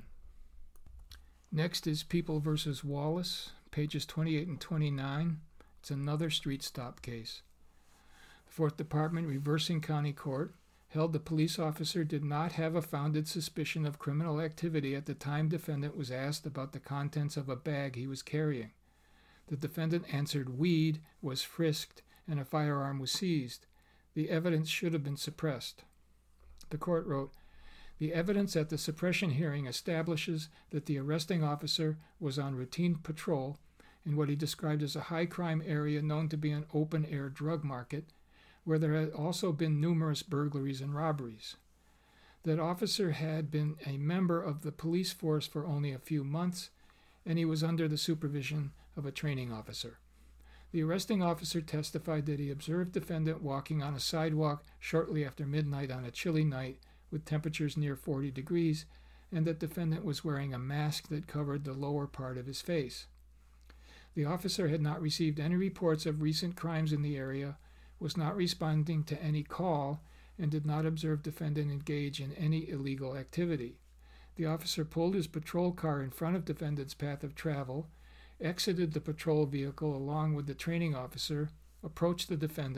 Next is People v. Wallace, pages 28 and 29. It's another street stop case. The Fourth Department reversing county court held the police officer did not have a founded suspicion of criminal activity at the time defendant was asked about the contents of a bag he was carrying. The defendant answered weed, was frisked, and a firearm was seized. The evidence should have been suppressed. The court wrote, "The evidence at the suppression hearing establishes that the arresting officer was on routine patrol in what he described as a high-crime area known to be an open-air drug market, where there had also been numerous burglaries and robberies. That officer had been a member of the police force for only a few months, and he was under the supervision of a training officer. The arresting officer testified that he observed defendant walking on a sidewalk shortly after midnight on a chilly night with temperatures near 40 degrees, and that defendant was wearing a mask that covered the lower part of his face. The officer had not received any reports of recent crimes in the area, was not responding to any call, and did not observe defendant engage in any illegal activity. The officer pulled his patrol car in front of defendant's path of travel, exited the patrol vehicle along with the training officer, approached the defendant,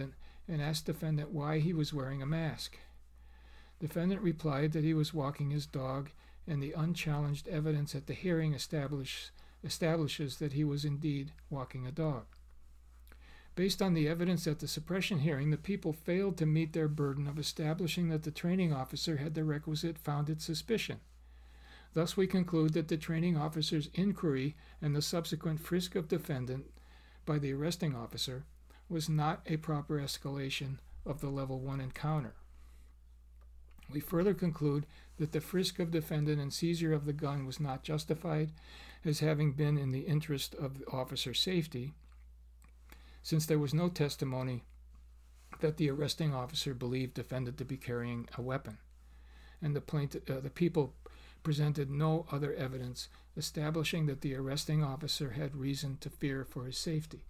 and asked defendant why he was wearing a mask. Defendant replied that he was walking his dog, and the unchallenged evidence at the hearing establishes that he was indeed walking a dog. Based on the evidence at the suppression hearing, the people failed to meet their burden of establishing that the training officer had the requisite founded suspicion. Thus, we conclude that the training officer's inquiry and the subsequent frisk of defendant by the arresting officer was not a proper escalation of the level 1 encounter. We further conclude that the frisk of defendant and seizure of the gun was not justified as having been in the interest of the officer's safety, since there was no testimony that the arresting officer believed defendant to be carrying a weapon, and the people presented no other evidence establishing that the arresting officer had reason to fear for his safety.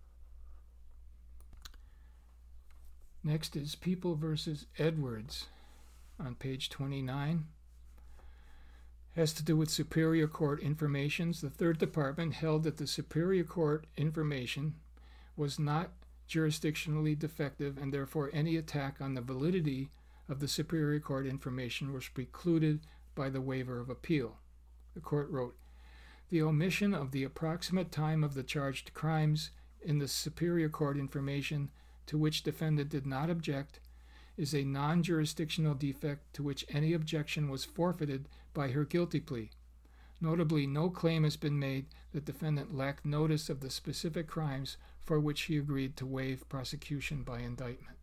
Next is People versus Edwards on page 29. Has to do with Superior Court informations. The Third Department held that the Superior Court information was not jurisdictionally defective, and therefore any attack on the validity of the Superior Court information was precluded by the waiver of appeal. The court wrote, "The omission of the approximate time of the charged crimes in the Superior Court information to which defendant did not object is a non-jurisdictional defect to which any objection was forfeited by her guilty plea. Notably, no claim has been made that defendant lacked notice of the specific crimes for which he agreed to waive prosecution by indictment."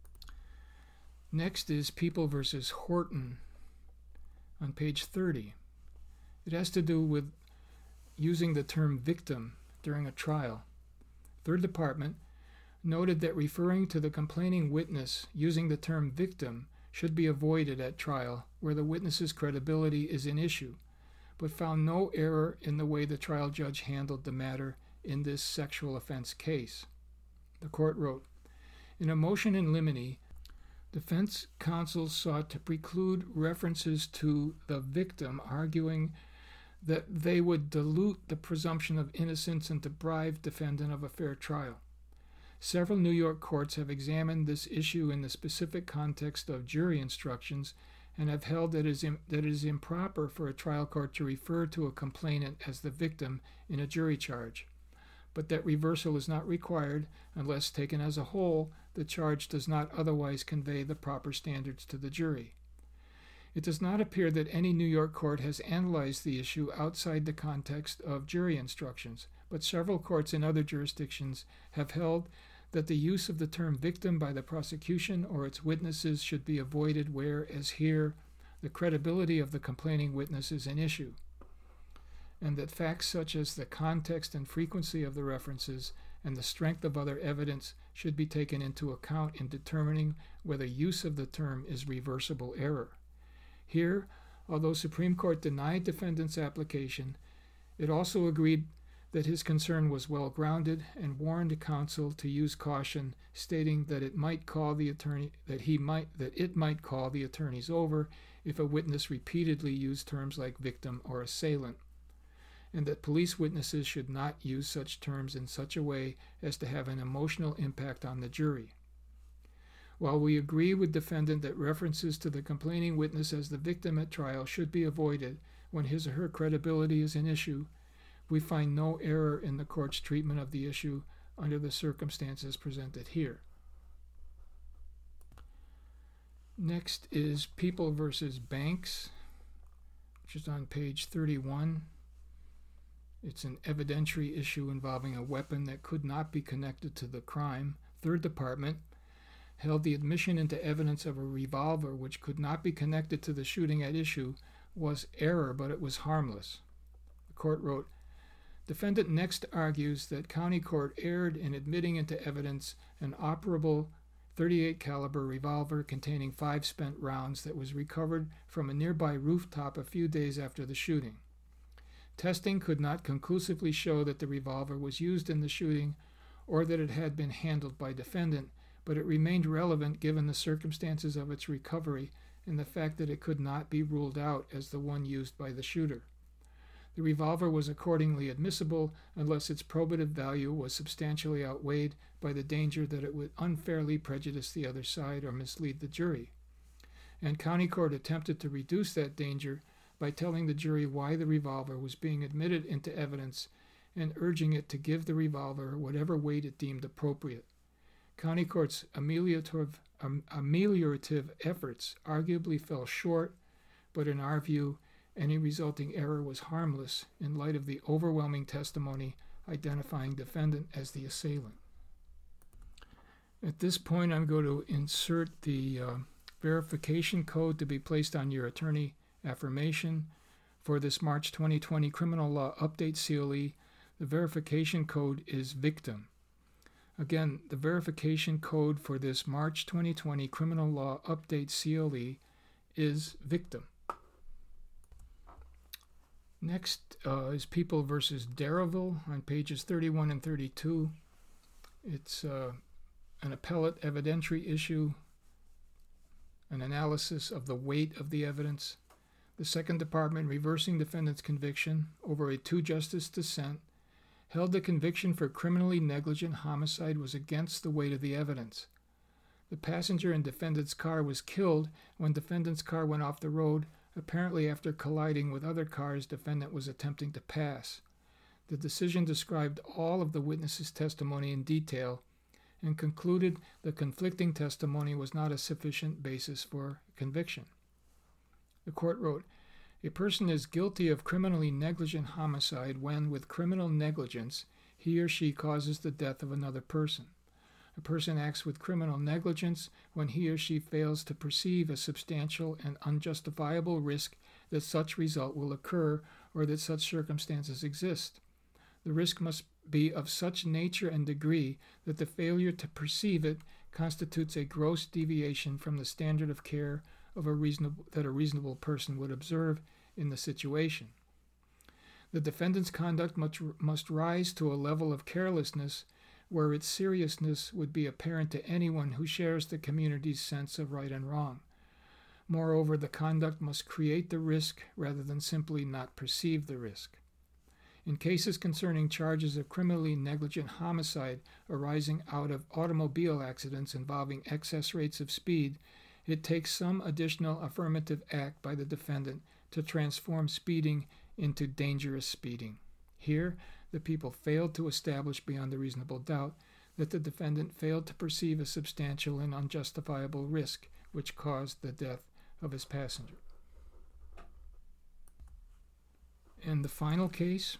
Next is People versus Horton on page 30. It has to do with using the term victim during a trial. Third Department noted that referring to the complaining witness using the term victim should be avoided at trial where the witness's credibility is in issue, but found no error in the way the trial judge handled the matter in this sexual offense case. The court wrote, "In a motion in limine, defense counsel sought to preclude references to the victim, arguing that they would dilute the presumption of innocence and deprive defendant of a fair trial. Several New York courts have examined this issue in the specific context of jury instructions and have held that it is improper for a trial court to refer to a complainant as the victim in a jury charge, but that reversal is not required unless, taken as a whole, the charge does not otherwise convey the proper standards to the jury. It does not appear that any New York court has analyzed the issue outside the context of jury instructions, but several courts in other jurisdictions have held that the use of the term victim by the prosecution or its witnesses should be avoided where, as here, the credibility of the complaining witness is an issue, and that facts such as the context and frequency of the references and the strength of other evidence should be taken into account in determining whether use of the term is reversible error. Here, although Supreme Court denied defendant's application, it also agreed that his concern was well grounded and warned counsel to use caution, stating that it might call the attorneys over if a witness repeatedly used terms like victim or assailant, and that police witnesses should not use such terms in such a way as to have an emotional impact on the jury. While we agree with defendant that references to the complaining witness as the victim at trial should be avoided when his or her credibility is an issue, we find no error in the court's treatment of the issue under the circumstances presented here. Next is People versus Banks, which is on page 31. It's an evidentiary issue involving a weapon that could not be connected to the crime. Third Department held the admission into evidence of a revolver which could not be connected to the shooting at issue was error, but it was harmless. The court wrote, "Defendant next argues that county court erred in admitting into evidence an operable .38 caliber revolver containing 5 spent rounds that was recovered from a nearby rooftop a few days after the shooting. Testing could not conclusively show that the revolver was used in the shooting or that it had been handled by defendant, but it remained relevant given the circumstances of its recovery and the fact that it could not be ruled out as the one used by the shooter. The revolver was accordingly admissible unless its probative value was substantially outweighed by the danger that it would unfairly prejudice the other side or mislead the jury. And County Court attempted to reduce that danger by telling the jury why the revolver was being admitted into evidence and urging it to give the revolver whatever weight it deemed appropriate. County Court's ameliorative efforts arguably fell short, but in our view, any resulting error was harmless in light of the overwhelming testimony identifying defendant as the assailant. At this point, I'm going to insert the verification code to be placed on your attorney affirmation for this March 2020 Criminal Law Update CLE. The verification code is victim. Again, the verification code for this March 2020 Criminal Law Update CLE is victim. Next is People versus Darrowville on pages 31 and 32. It's an appellate evidentiary issue, an analysis of the weight of the evidence. The Second Department, reversing defendant's conviction over a two-justice dissent, held the conviction for criminally negligent homicide was against the weight of the evidence. The passenger in defendant's car was killed when defendant's car went off the road, apparently after colliding with other cars defendant was attempting to pass. The decision described all of the witnesses' testimony in detail and concluded the conflicting testimony was not a sufficient basis for conviction. The court wrote, "A person is guilty of criminally negligent homicide when, with criminal negligence, he or she causes the death of another person. A person acts with criminal negligence when he or she fails to perceive a substantial and unjustifiable risk that such result will occur or that such circumstances exist. The risk must be of such nature and degree that the failure to perceive it constitutes a gross deviation from the standard of care of a reasonable person would observe in the situation. The defendant's conduct must rise to a level of carelessness where its seriousness would be apparent to anyone who shares the community's sense of right and wrong. Moreover, the conduct must create the risk rather than simply not perceive the risk. In cases concerning charges of criminally negligent homicide arising out of automobile accidents involving excess rates of speed, it takes some additional affirmative act by the defendant to transform speeding into dangerous speeding. Here, the people failed to establish beyond a reasonable doubt that the defendant failed to perceive a substantial and unjustifiable risk which caused the death of his passenger." And the final case,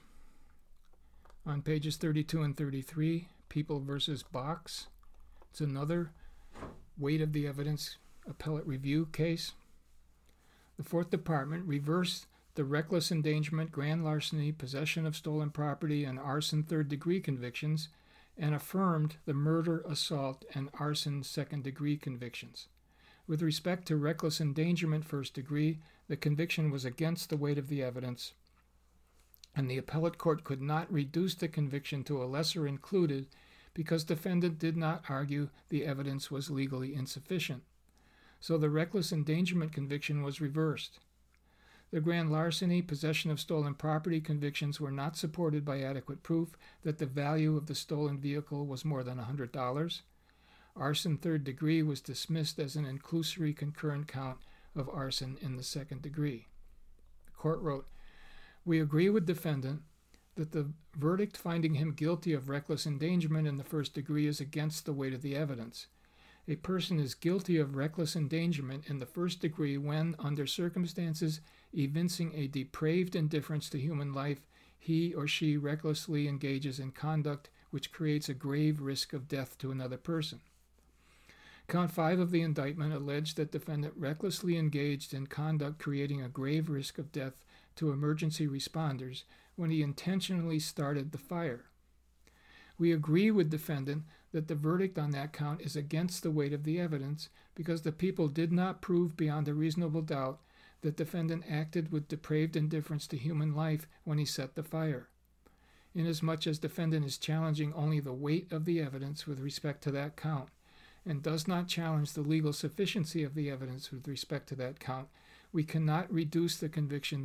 on pages 32 and 33, People versus Box. It's another weight of the evidence appellate review case. The Fourth Department reversed the reckless endangerment, grand larceny, possession of stolen property, and arson third-degree convictions, and affirmed the murder, assault, and arson second-degree convictions. With respect to reckless endangerment first degree, the conviction was against the weight of the evidence, and the appellate court could not reduce the conviction to a lesser included because defendant did not argue the evidence was legally insufficient. So the reckless endangerment conviction was reversed. The grand larceny, possession of stolen property convictions were not supported by adequate proof that the value of the stolen vehicle was more than $100. Arson third degree was dismissed as an inclusory concurrent count of arson in the second degree. The court wrote, "We agree with defendant that the verdict finding him guilty of reckless endangerment in the first degree is against the weight of the evidence. A person is guilty of reckless endangerment in the first degree when, under circumstances evincing a depraved indifference to human life, he or she recklessly engages in conduct which creates a grave risk of death to another person." Count 5 of the indictment alleged that defendant recklessly engaged in conduct creating a grave risk of death to emergency responders when he intentionally started the fire. We agree with defendant that the verdict on that count is against the weight of the evidence because the people did not prove beyond a reasonable doubt that defendant acted with depraved indifference to human life when he set the fire. Inasmuch as defendant is challenging only the weight of the evidence with respect to that count and does not challenge the legal sufficiency of the evidence with respect to that count, we cannot reduce the conviction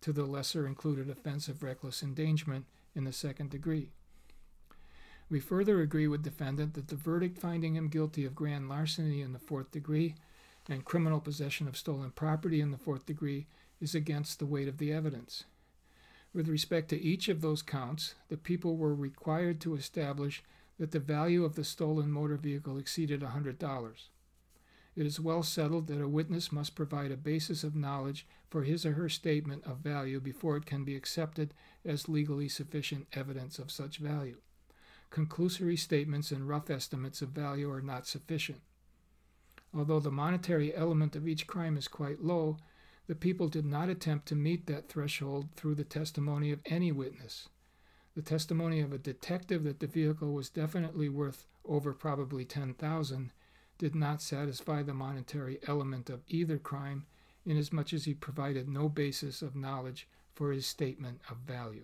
to the lesser included offense of reckless endangerment in the second degree. We further agree with defendant that the verdict finding him guilty of grand larceny in the fourth degree and criminal possession of stolen property in the fourth degree is against the weight of the evidence. With respect to each of those counts, the people were required to establish that the value of the stolen motor vehicle exceeded $100. It is well settled that a witness must provide a basis of knowledge for his or her statement of value before it can be accepted as legally sufficient evidence of such value. Conclusory statements and rough estimates of value are not sufficient. Although the monetary element of each crime is quite low, the people did not attempt to meet that threshold through the testimony of any witness. The testimony of a detective that the vehicle was definitely worth over probably $10,000 did not satisfy the monetary element of either crime, inasmuch as he provided no basis of knowledge for his statement of value.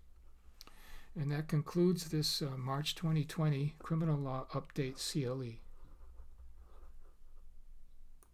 And that concludes this March 2020 Criminal Law Update CLE.